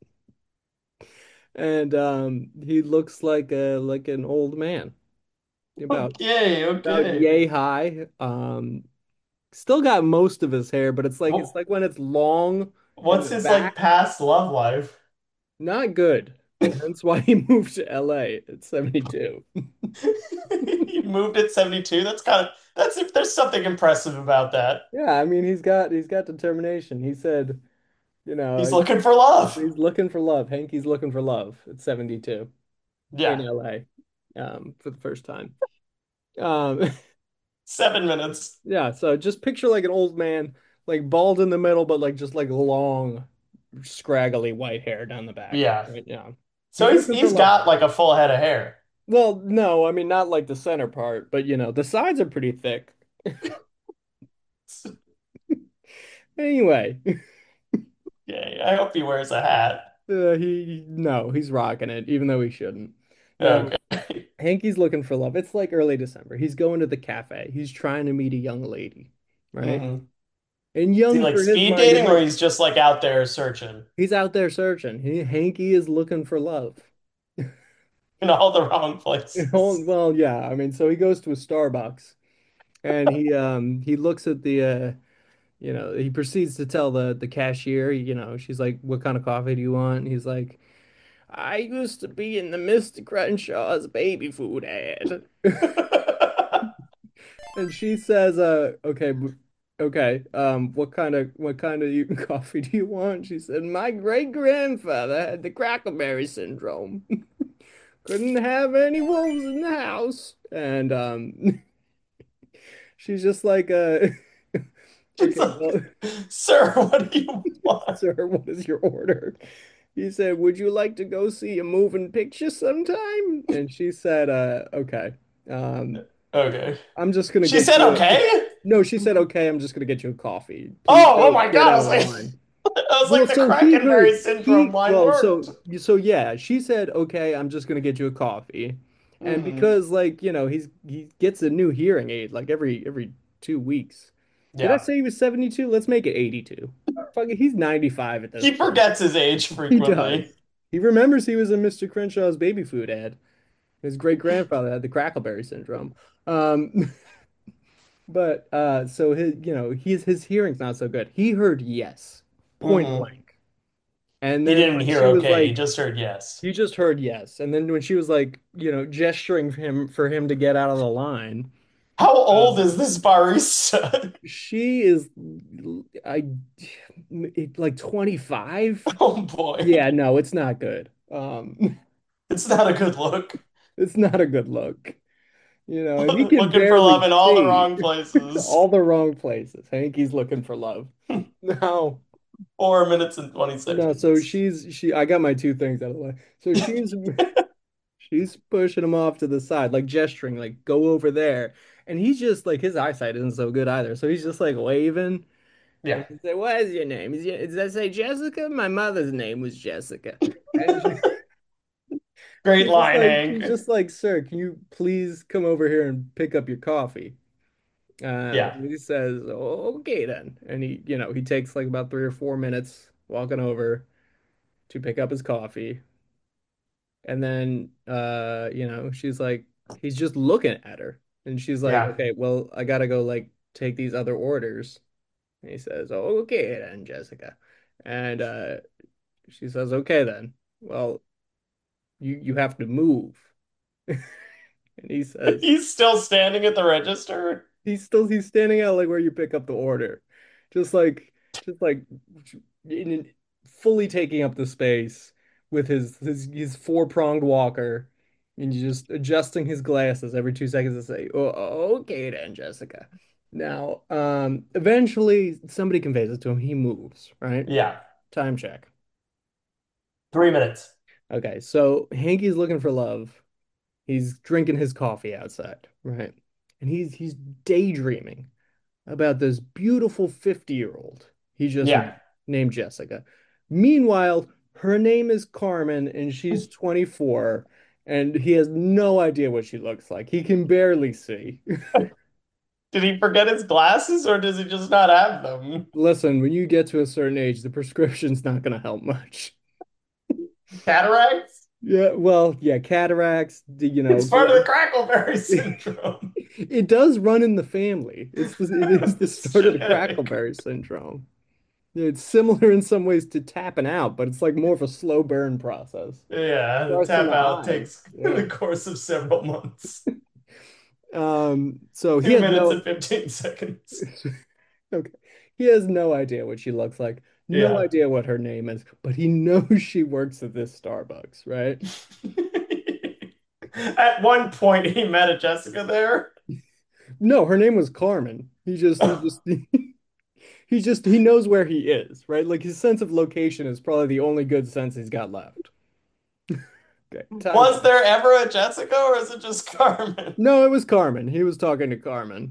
and he looks like an old man. About Okay, about okay. yay high. Still got most of his hair, but it's Well, like when it's long in what's the his like back, past love life? not good. Hence why he moved to LA at 72. He moved at 72. That's kind of that's if there's something impressive about that. Yeah, I mean he's got determination. He said, He's looking for love. he's looking for love. Hankey's looking for love at 72 in Yeah. LA, for the first time. Um, 7 minutes. yeah, so just picture like an old man, like bald in the middle, but like just like long, scraggly white hair down the back. Yeah. Right? Yeah. So He's he's looking for he's love. got like a full head of hair. Well, no, I mean not like the center part, but the sides are pretty thick. Anyway, Yay. I hope he wears a hat. no, he's rocking it, even though he shouldn't. No, Okay. Hankey's looking for love. It's like early December. He's going to the cafe. He's trying to meet a young lady, right? hmm And Is he young like for his speed mind is dating or like he's just like out there searching he's out there searching. Hankey is looking for love. in all the wrong places? Well, yeah. I mean, so he goes to a Starbucks and he looks at he proceeds to tell the cashier, she's like, "What kind of coffee do you want?" And he's like, "I used to be in the Mr. Crenshaw's baby food ad." And she says, okay, okay, what kind of coffee do you want?" She said, "My great grandfather had the crackleberry syndrome. Couldn't have any wolves in the house." And she's just like, She's okay, like, well, sir, what do you want? sir, what is your order? He said, "Would you like to go see a moving picture sometime?" And she said, okay. Um, Okay. I'm just gonna She get said you a okay. No, she said, "Okay, I'm just gonna get you a coffee. Please Oh, oh go my get God. I out was of like, line." I was Well, like the so he Krakenberry heard syndrome line worked. yeah, she said, "Okay, I'm just gonna get you a coffee." And hmm because like, he gets a new hearing aid like every 2 weeks. Did I Yeah. say he was 72? Let's make it 82. Fuck it, he's 95 at this He point. forgets his age He frequently. does. He remembers he was in Mr. Crenshaw's baby food ad. His great grandfather had the Crackleberry syndrome. Um, but so his hearing's not so good. He heard yes, point hmm blank. And He then didn't when hear she was okay. He like, just heard yes. you just heard yes. And then when she was like, gesturing for him to get out of the line, How old um, is this barista? she is I like 25. Oh boy. Yeah, no, it's not good. It's not a good look. It's not a good look. And he can Looking for barely love in all the see wrong places. all the wrong places. Hanky's looking for love. No, 4 minutes and 20 no. So seconds. I got my two things out of the way. So she's pushing him off to the side, like gesturing, like go over there. And he's just like his eyesight isn't so good either. So he's just like waving. Yeah. And she said, "What is your name? Does that say Jessica? My mother's name was Jessica." And Great line, she's Hank. just like, "Sir, can you please come over here and pick up your coffee?" Yeah. He says, "Okay then." And he takes like about 3 or 4 minutes walking over to pick up his coffee. And then she's like, he's just looking at her. And she's like, Yeah. "Okay, well, I gotta go like take these other orders." And he says, "Oh, okay then, Jessica." And she says, "Okay then. Well, you have to move." And he says, He's still standing at the register. he's standing out like where you pick up the order. Just like just like fully taking up the space with his four-pronged walker, and you just adjusting his glasses every 2 seconds to say, "Oh, okay then, Jessica." Now, eventually somebody conveys it to him. He moves, right? Yeah. Time check. 3 minutes. Okay, so Hanky's looking for love. He's drinking his coffee outside, right? And he's daydreaming about this beautiful 50-year-old he just met, Yeah. named Jessica. Meanwhile, her name is Carmen and she's 24, and he has no idea what she looks like. He can barely see. Did he forget his glasses or does he just not have them? Listen, when you get to a certain age, the prescription's not going to help much. Cataracts? Yeah, well, yeah, cataracts, It's part of the Crackleberry syndrome. it does run in the family. It is the It's start of the genetic. Crackleberry syndrome. It's similar in some ways to tapping out, but it's like more of a slow burn process. Yeah, the Starts in tap the out hives. takes Yeah. the course of several months. So he Two has minutes no and 15 seconds. okay. He has no idea what she looks like, no Yeah. idea what her name is, but he knows she works at this Starbucks, right? At one point, he met a Jessica there. No, her name was Carmen. He knows where he is, right? Like his sense of location is probably the only good sense he's got left. Okay, time Was check. there ever a Jessica or is it just Carmen? No, it was Carmen. He was talking to Carmen.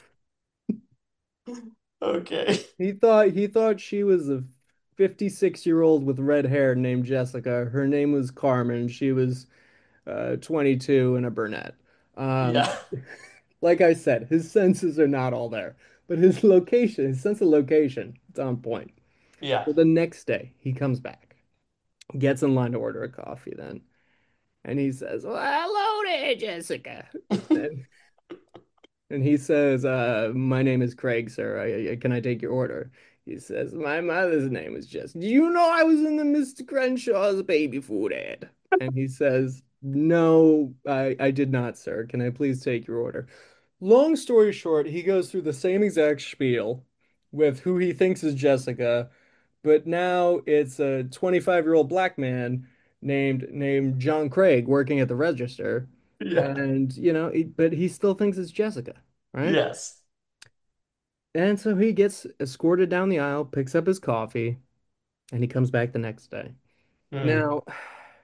Okay. He thought she was a 56-year-old with red hair named Jessica. Her name was Carmen. She was 22 and a brunette. Um, Yeah. like I said, his senses are not all there, but his sense of location, it's on point. Yeah. So the next day, he comes back, gets in line to order a coffee then, and he says, "Well, hello there, Jessica." And And he says, "My name is Craig, sir. Can I take your order?" He says, "My mother's name is Jess. Do you know I was in the Mr. Crenshaw's baby food ad?" And he says, "No, I did not, sir. Can I please take your order?" Long story short, he goes through the same exact spiel with who he thinks is Jessica, but now it's a 25-year-old black man named John Craig working at the register. Yeah. And, but he still thinks it's Jessica, right? Yes. And so he gets escorted down the aisle, picks up his coffee, and he comes back the next day. Hmm. Now,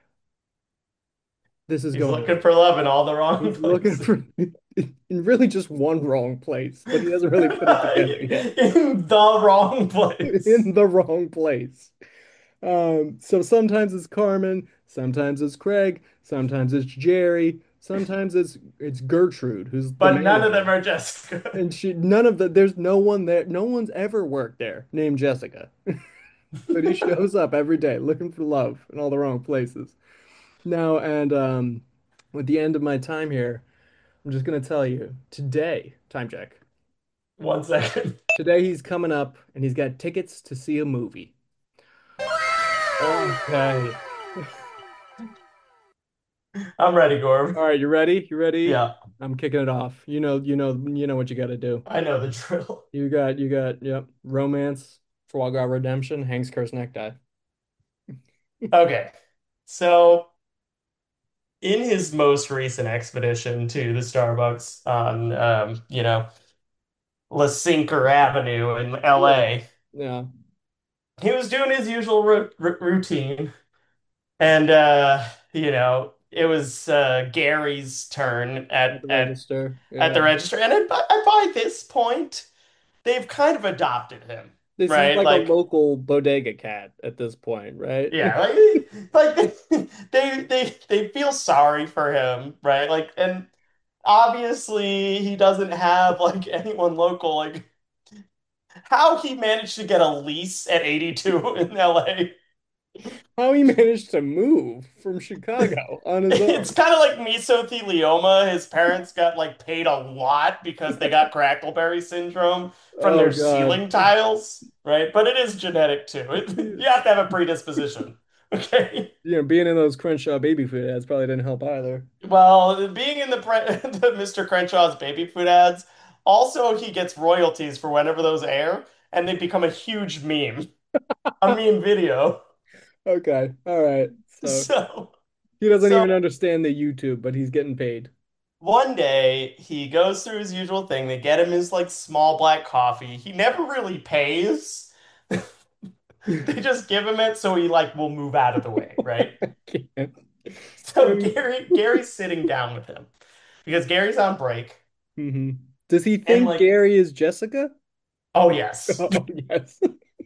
this is He's going looking well. for love in all the wrong He's looking places. for in really just one wrong place, but he hasn't really put it together yet. In the wrong place. In the wrong place. So sometimes it's Carmen, sometimes it's Craig, sometimes it's Jerry, sometimes it's Gertrude, who's the But none of them manager. are Jessica. And there's no one there, no one's ever worked there named Jessica. But he shows up every day looking for love in all the wrong places. Now, and at the end of my time here, I'm just gonna tell you today, time check. 1 second. Today he's coming up and he's got tickets to see a movie. Okay. I'm ready, Gorb. All right, you ready? You ready? Yeah, I'm kicking it off. You know what you got to do. I know the drill. Yep. Romance, Trafalgar Redemption, Hank's Cursed Necktie. Okay, so in his most recent expedition to the Starbucks on, LaCinque Avenue in Yeah. LA, Yeah. he was doing his usual routine. And it was Gary's turn At at the at register. at Yeah. the register. And by this point, they've kind of adopted him, This is right? like a Like, local bodega cat at this point, right? yeah, like they feel sorry for him, right? Like, and obviously he doesn't have like anyone local. Like, how he managed to get a lease at 82 in LA. How he managed to move from Chicago on his It's own. kind of like mesothelioma. His parents got like paid a lot because they got Crackleberry syndrome from Oh their God. ceiling tiles, right? But it is genetic too. You have to have a predisposition. Okay. Being in those Crenshaw baby food ads probably didn't help either. Well, being in the Mr. Crenshaw's baby food ads, also he gets royalties for whenever those air, and they become a huge meme, a meme video. Okay. All right. So So, he doesn't so even understand the YouTube, but he's getting paid. one day he goes through his usual thing. They get him his like small black coffee. He never really pays. They just give him it so he like will move out of the way, right? I can't. So Gary's sitting down with him because Gary's on break. hmm Does he And think like, Gary is Jessica? oh yes. Oh, yes.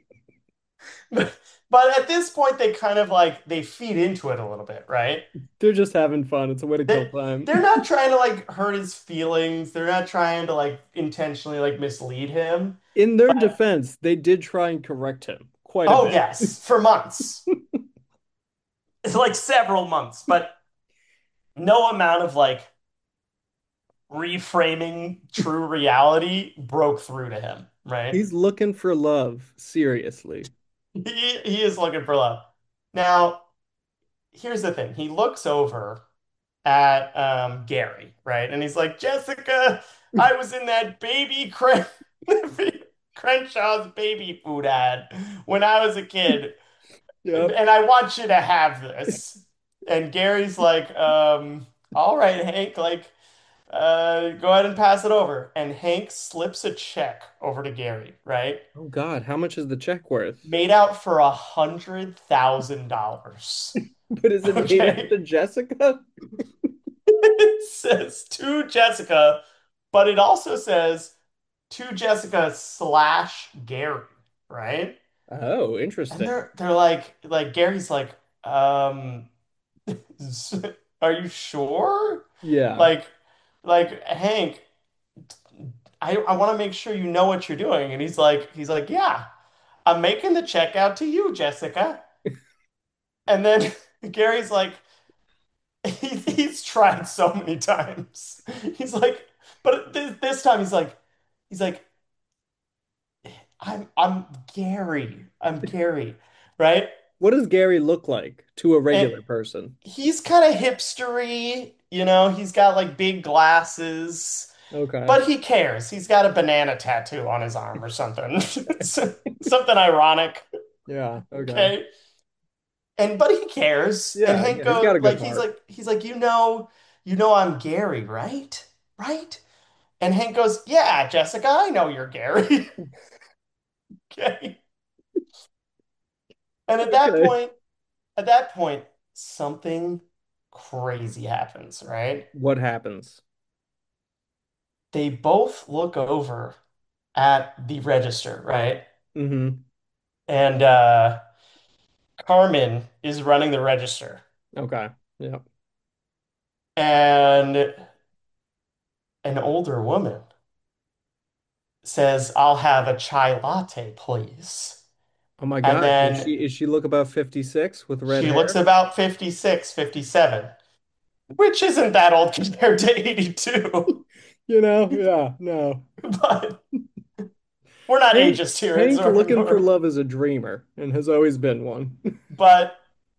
But at this point they kind of like they feed into it a little bit, right? They're just having fun. It's a way to kill They time. they're not trying to like hurt his feelings. They're not trying to like intentionally like mislead him. In their But defense, they did try and correct him quite a oh bit. yes, for months. It's like several months, but no amount of like reframing true reality broke through to him, right? He's looking for love, seriously. He is looking for love. Now, here's the thing. He looks over at Gary, right? And he's like, Jessica, I was in that Crenshaw's baby food ad when I was a kid, Yep. and I want you to have this. And Gary's like, all right, Hank, like, go ahead and pass it over. And Hank slips a check over to Gary, right? Oh God, how much is the check worth? Made out for $100,000. But is it made out Okay. to Jessica? It says to Jessica, but it also says to Jessica slash Gary, right? Oh, And interesting. they're like Gary's like, um, are you sure? Yeah. Like, Hank, I want to make sure you know what you're doing. And he's like, yeah, I'm making the check out to you, Jessica. And then Gary's like, he's tried so many times. He's like, but this time he's like, I'm Gary. I'm Gary, right? What does Gary look like to a And regular person? he's kind of hipstery, he's got like big glasses, Okay. but he cares. He's got a banana tattoo on his arm or something. Something ironic, Yeah, okay. okay? And but he cares. And Yeah, Hank yeah, he's got goes a good like heart. he's like, you know I'm Gary, right? Right? And Hank goes, yeah, Jessica, I know you're Gary. Okay. And Okay. at that point, something crazy happens, right? What happens? They both look over at the register, right? Mm-hmm. And Carmen is running the register. Okay. Yeah. And an older woman says, I'll have a chai latte, please. Oh my And gosh. Is then she look about 56 with red she looks hair? about 56, 57, which isn't that old compared to 82. Yeah, no. But We're not Hank, ageist here at Hank Sword and looking for North. love is a dreamer and has always been one. But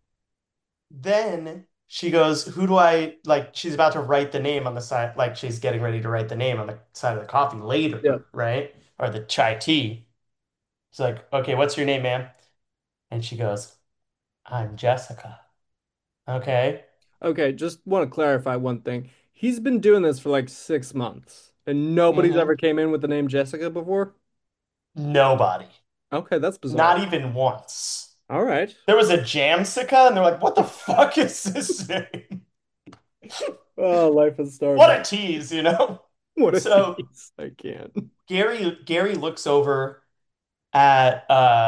then she goes, "Who do I like?" She's about to write the name on the side, like she's getting ready to write the name on the side of the coffee Yeah. later, right? Or the chai tea. She's like, "Okay, what's your name, ma'am?" And she goes, "I'm Jessica." Okay. Okay, just want to clarify one thing. He's been doing this for like 6 months, and nobody's hmm ever came in with the name Jessica before. Nobody. Okay, that's bizarre. Not even once. All right. There was a Jamsica, and they're like, "What the fuck is this name?" Oh, life of What a Starbucks. tease, you know? What a So tease. I can't. Gary looks over at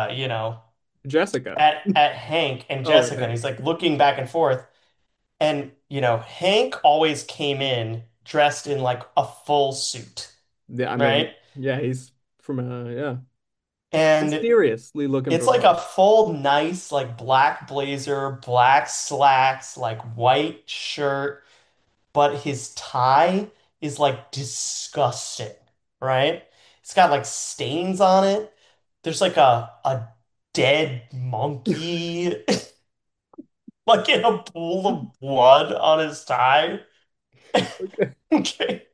Jessica. at Hank and Oh, Jessica, and Hank. he's like looking back and forth. And Hank always came in dressed in like a full suit, Yeah, I mean, right? yeah, he's from yeah, And mysteriously looking it's for like love. a full nice like black blazer, black slacks, like white shirt, but his tie is like disgusting, right? It's got like stains on it. There's like a dead monkey like in a pool of blood on his tie. Okay. Okay.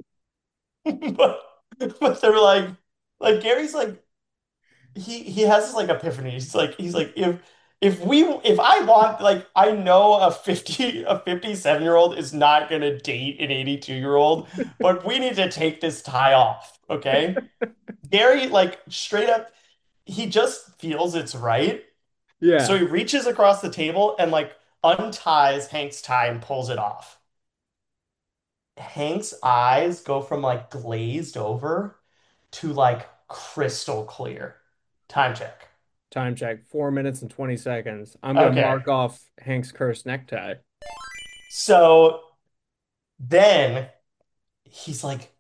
But but they're like Gary's like he has this like epiphany. He's like if I want like I know a 57-year-old is not gonna date an 82-year-old, but we need to take this tie off, okay? Gary like straight up he just feels it's right. So Yeah, he reaches across the table and like unties Hank's tie and pulls it off. Hank's eyes go from like glazed over to like crystal clear. Time check. time check. 4 minutes and 20 seconds. I'm gonna Okay. mark off Hank's cursed necktie. So then he's like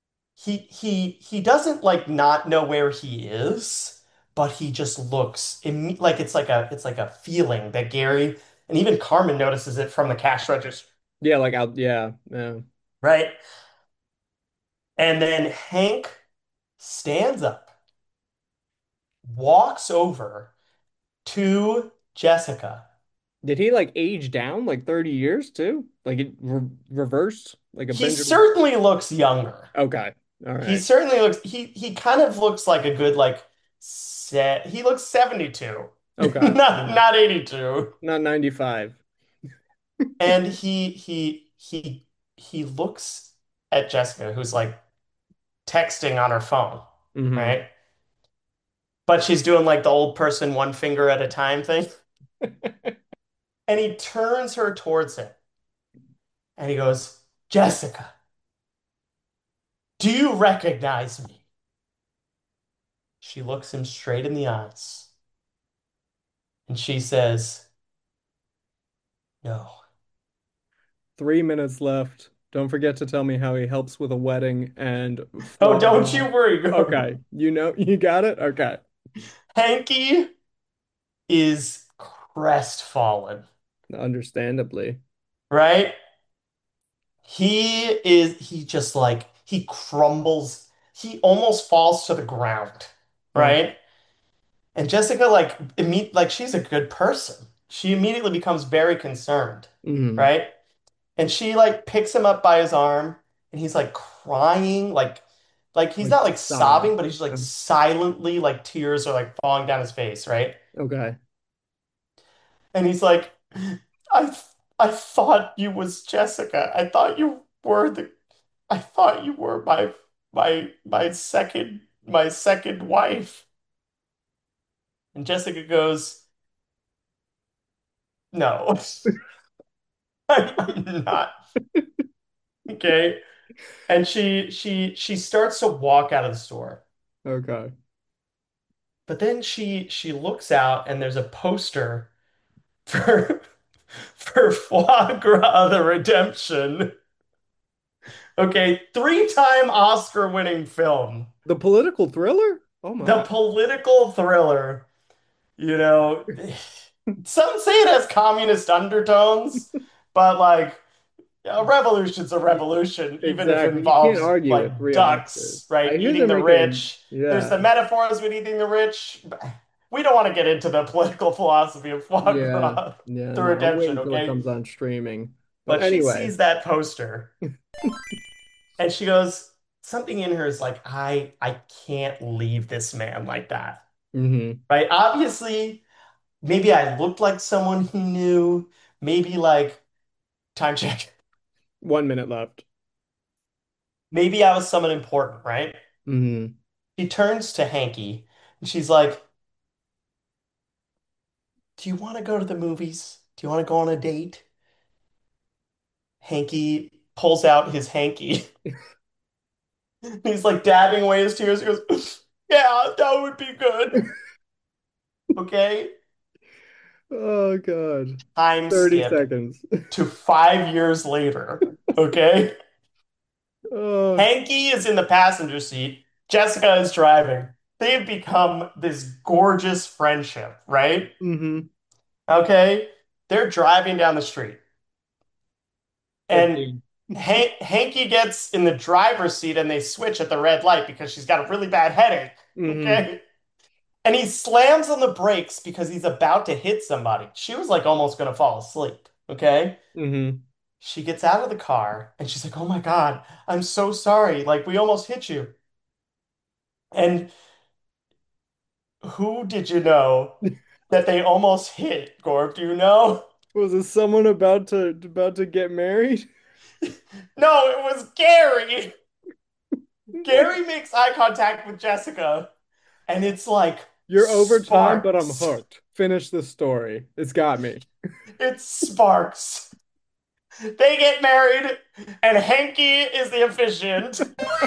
he doesn't like not know where he is, but he just looks like it's like a feeling that Gary and even Carmen notices it from the cash register, Yeah, like out. Yeah, yeah. right? And then Hank stands up, walks over to Jessica. Did he like age down like 30 years too? Like it reversed, like a He Benjamin. certainly looks younger. Okay, all He right. certainly looks he kind of looks like a good like set. He looks 72. Okay, Not yeah. not 82. Not 95. And he looks at Jessica who's like texting on her phone, Hmm. right? But she's doing like the old person one finger at a time thing. And he turns her towards him and he goes, "Jessica, do you recognize me?" She looks him straight in the eyes and she says, "No." 3 minutes left. Don't forget to tell me how he helps with a wedding and Oh, Florida. don't you worry, Gordon. Okay, you got it? Okay. Hanky is crestfallen, Understandably. right? He just like, he crumbles. He almost falls to the ground, Oh. right? And Jessica, like she's a good person. She immediately becomes very concerned, Hmm. right? And she like picks him up by his arm and he's like crying, like he's Like not like sobbing. sobbing, but he's like silently, like tears are like falling down his face, right? Okay. And he's like, I I thought you was Jessica. I thought you were my second wife. And Jessica goes, "No, I'm not." Okay. And she starts to walk out of the store. Okay. But then she looks out and there's a poster for for Foie Gras the Redemption. Okay, three-time Oscar-winning film. The political thriller? Oh The my. political thriller, you know, some say it has communist undertones, but like A revolution's a revolution, even if it Exactly. You can't involves argue with like three officers. ducks, I right? hear Eating they're the making, rich. There's yeah, the metaphors with eating the rich. We don't want to get into the political philosophy of foie yeah, gras, yeah. the No, I'll wait redemption, until it okay? comes on streaming. But But she anyway, sees that poster and she goes, something in her is like, I can't leave this man like that. hmm Right? Obviously, maybe I looked like someone he knew. Maybe like time check. 1 minute left. Maybe I was someone important, right? hmm She turns to Hanky and she's like, do you want to go to the movies? Do you want to go on a date? Hanky pulls out his hanky. He's like dabbing away his tears. He goes, yeah, that would be good. Okay. Oh God. Time 30 skip seconds. to 5 years later. Okay. Oh, Hanky is in the passenger seat. Jessica is driving. They've become this gorgeous friendship, right? hmm Okay. They're driving down the street. That And big. Hanky gets in the driver's seat and they switch at the red light because she's got a really bad headache. hmm Okay. And he slams on the brakes because he's about to hit somebody. She was like almost going to fall asleep. Okay. hmm She gets out of the car and she's like, oh my God, I'm so sorry. Like, we almost hit you. And who did you know that they almost hit, Gorb? Do you know? Was it someone about to get married? No, it was Gary. What? Gary makes eye contact with Jessica and it's like You're over time, but I'm sparks. hooked. Finish the story. It's got me. It's sparks. They get married, and Hanky is the officiant.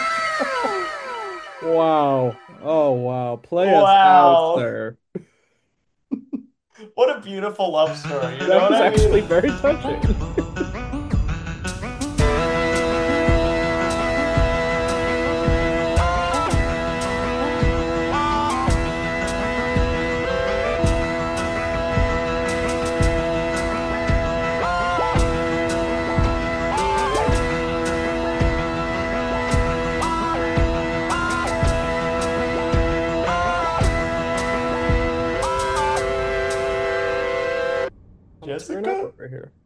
Wow. Oh wow. Play us out, Wow. sir. What a beautiful love story. You know That what was I actually mean? very touching. I'm tearing up Jessica? over here.